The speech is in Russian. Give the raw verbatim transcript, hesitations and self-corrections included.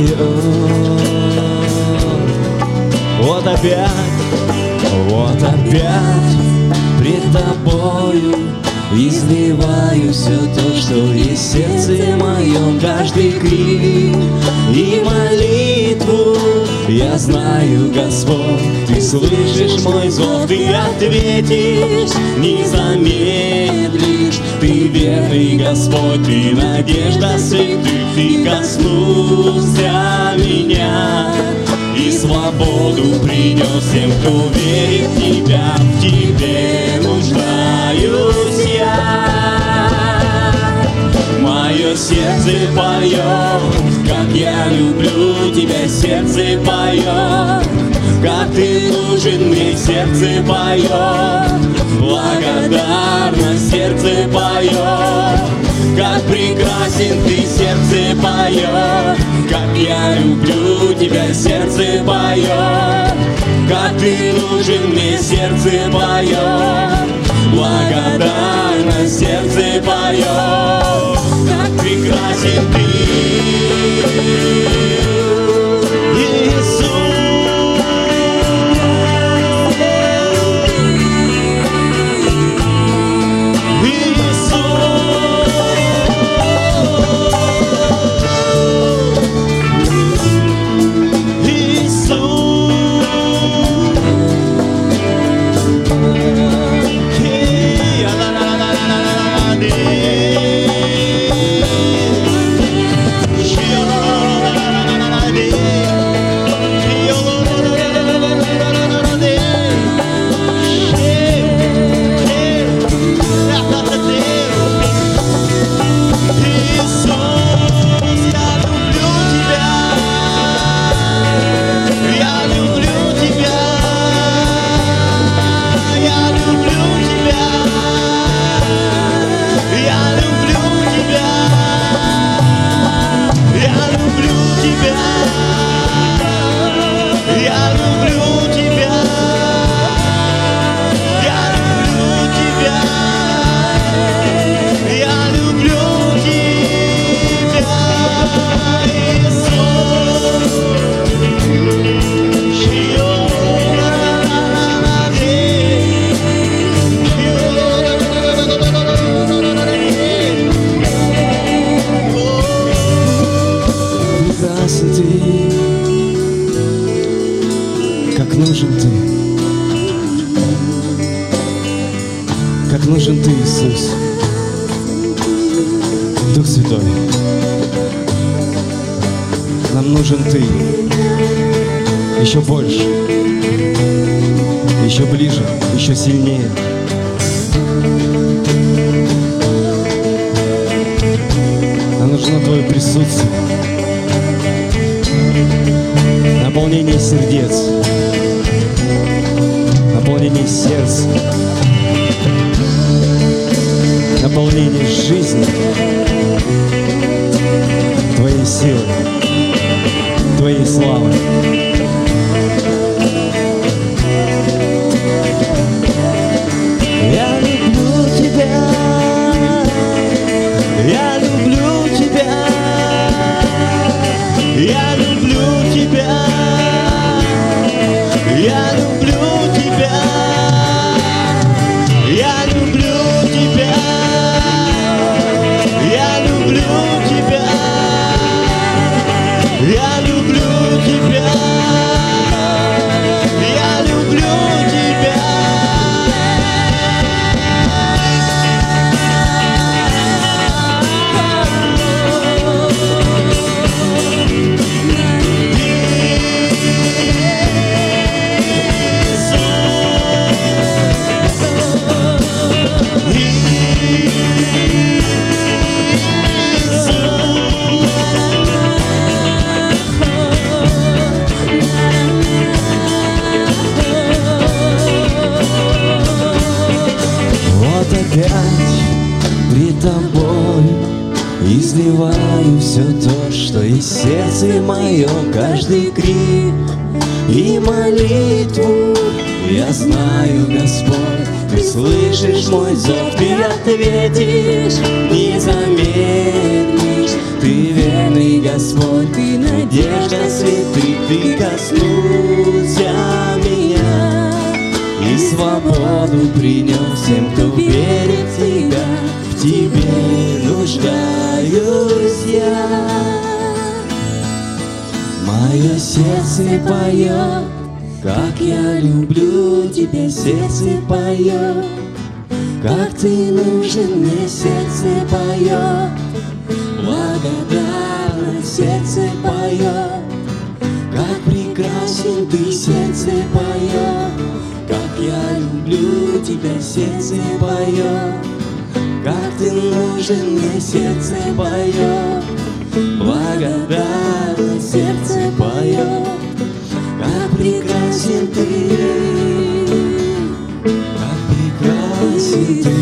Вот опять, вот опять пред тобою изливаю все то, что есть в сердце моем. Каждый крик и молитву я знаю, Господь, Ты слышишь мой зов, Ты ответишь, не замедлишь. Ты верный, Господь, Ты надежда святых, Ты коснулся меня и свободу принес всем, кто верит в Тебя. В Тебе нуждаюсь я. Мое сердце поет, как я люблю Тебя. Сердце поет, как Ты нужен мне. Сердце поет, благодарность. Сердце поет, как прекрасен Ты. Сердце поет, как я люблю Тебя. Сердце поет, как Ты нужен мне. Сердце поет, благодарность. Сердце поет, как прекрасен Ты. Как нужен Ты, как нужен Ты, Иисус, Дух Святой. Нам нужен Ты еще больше, еще ближе, еще сильнее. Нам нужно Твое присутствие, наполнение сердец, наполнение сердца, наполнение жизни Твоей силой, Твоей славой. Я люблю Тебя, я люблю Тебя, я люблю Тебя, я люблю Тебя, я люблю Тебя, я люблю Тебя, я люблю Тебя, я люблю Тебя. Опять пред Тобой изливаю все то, что есть в сердце моем. Каждый крик и молитву я знаю, Господь, Ты слышишь мой зов, Ты ответишь, не замедлишь. Ты Ты верный Господь, Ты надежда святых, Ты коснулся меня и свободу принес всем, кто верит в Тебя. В Тебе нуждаюсь я. Мое сердце поет, как я люблю Тебя, сердце поет, как Ты нужен мне, сердце поет, благодарно сердце поет, как прекрасен Ты, сердце поет, как я люблю Тебя, сердце поет, как Ты нужен мне, сердце поет, благодарно сердце поет, как прекрасен Ты, как прекрасен Ты.